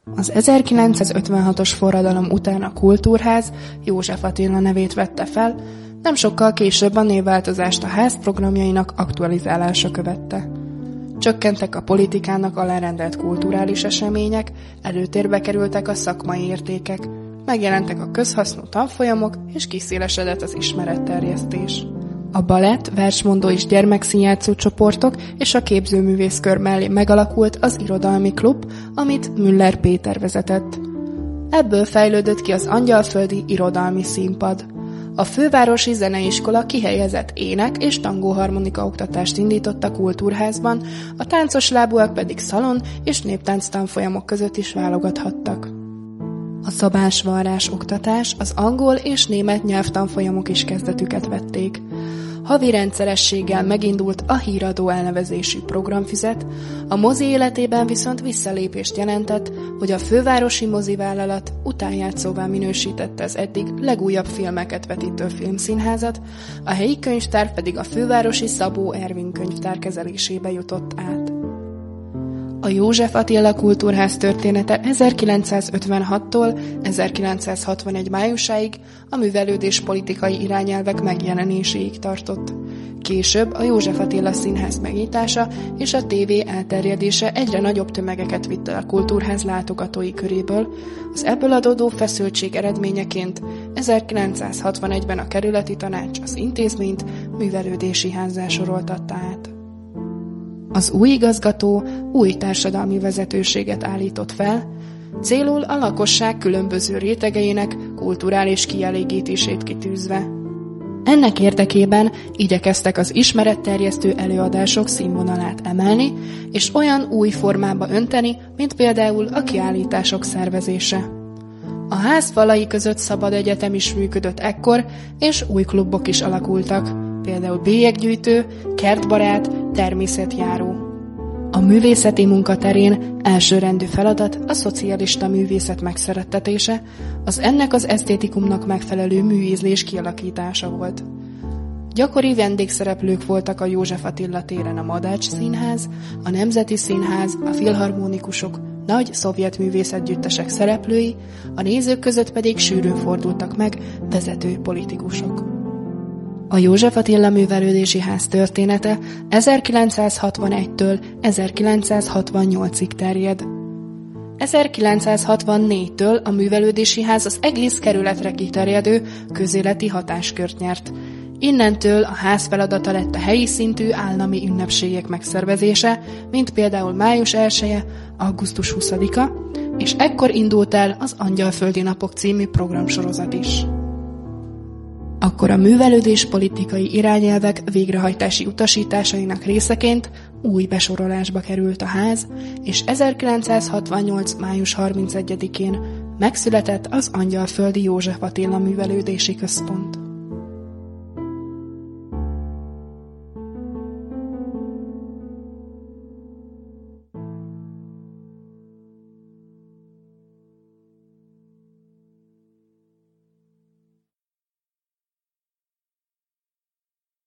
Az 1956-os forradalom után a Kultúrház József Attila nevét vette fel, nem sokkal később a névváltozást a ház programjainak aktualizálása követte. Csökkentek a politikának alárendelt kulturális események, előtérbe kerültek a szakmai értékek, megjelentek a közhasznú tanfolyamok és kiszélesedett az ismeretterjesztés. A balett, versmondó és gyermekszínjátszó csoportok és a képzőművészkör mellé megalakult az irodalmi klub, amit Müller Péter vezetett. Ebből fejlődött ki az Angyalföldi Irodalmi Színpad. A fővárosi zeneiskola kihelyezett ének- és tangóharmonika oktatást indított a Kultúrházban, a táncos lábúak pedig szalon és néptánc tanfolyamok között is válogathattak. A szabásvarrás oktatás, az angol és német nyelvtanfolyamok is kezdetüket vették. Havi rendszerességgel megindult a Híradó elnevezésű programfüzet, a mozi életében viszont visszalépést jelentett, hogy a fővárosi mozivállalat utánjátszóvá minősítette az eddig legújabb filmeket vetítő filmszínházat, a helyi könyvtár pedig a fővárosi Szabó Ervin könyvtár kezelésébe jutott át. A József Attila Kultúrház története 1956-tól 1961 májusáig a művelődés politikai irányelvek megjelenéséig tartott. Később a József Attila Színház megnyitása és a tévé elterjedése egyre nagyobb tömegeket vitt el a Kultúrház látogatói köréből, az ebből adódó feszültség eredményeként 1961-ben a kerületi tanács az intézményt művelődési házzá soroltatta át. Az új igazgató új társadalmi vezetőséget állított fel, célul a lakosság különböző rétegeinek kulturális kielégítését kitűzve. Ennek érdekében igyekeztek az ismeretterjesztő előadások színvonalát emelni, és olyan új formába önteni, mint például a kiállítások szervezése. A ház falai között szabad egyetem is működött ekkor, és új klubok is alakultak, például bélyeggyűjtő, kertbarát, természetjáró. A művészeti munkaterén elsőrendű feladat a szocialista művészet megszerettetése, az ennek az esztétikumnak megfelelő műízlés kialakítása volt. Gyakori vendégszereplők voltak a József Attila téren a Madács Színház, a Nemzeti Színház, a filharmonikusok, nagy szovjet művészetgyüttesek szereplői, a nézők között pedig sűrűn fordultak meg vezető politikusok. A József Attila Művelődési Ház története 1961-től 1968-ig terjed. 1964-től a Művelődési Ház az egész kerületre kiterjedő közéleti hatáskört nyert. Innentől a ház feladata lett a helyi szintű állami ünnepségek megszervezése, mint például május 1-e, augusztus 20-a, és ekkor indult el az Angyalföldi Napok című programsorozat is. Akkor a művelődés politikai irányelvek végrehajtási utasításainak részeként új besorolásba került a ház, és 1968. május 31-én megszületett az Angyalföldi József Attila Művelődési Központ.